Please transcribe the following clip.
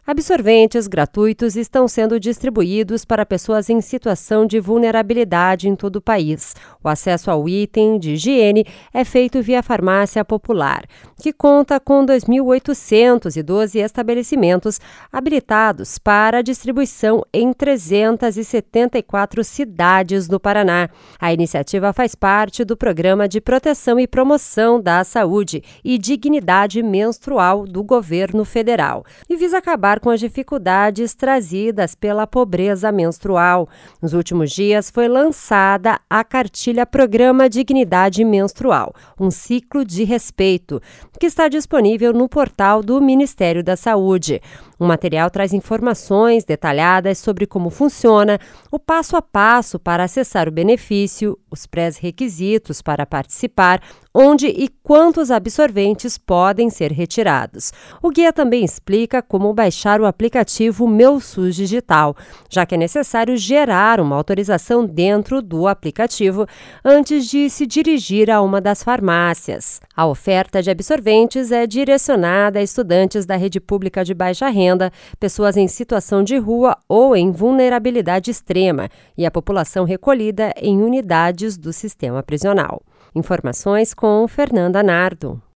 Absorventes gratuitos estão sendo distribuídos para pessoas em situação de vulnerabilidade em todo o país. O acesso ao item de higiene é feito via farmácia popular, que conta com 2.812 estabelecimentos habilitados para a distribuição em 374 cidades do Paraná. A iniciativa faz parte do Programa de Proteção e Promoção da Saúde e Dignidade Menstrual do Governo Federal e visa acabar com as dificuldades trazidas pela pobreza menstrual. Nos últimos dias foi lançada a cartilha Programa Dignidade Menstrual, um ciclo de respeito, que está disponível no portal do Ministério da Saúde. O material traz informações detalhadas sobre como funciona, o passo a passo para acessar o benefício, os pré-requisitos para participar, onde e quantos absorventes podem ser retirados. O guia também explica como baixar o aplicativo Meu SUS Digital, já que é necessário gerar uma autorização dentro do aplicativo antes de se dirigir a uma das farmácias. A oferta de absorventes é direcionada a estudantes da rede pública de baixa renda, pessoas em situação de rua ou em vulnerabilidade extrema e a população recolhida em unidades do sistema prisional. Informações com Fernanda Nardo.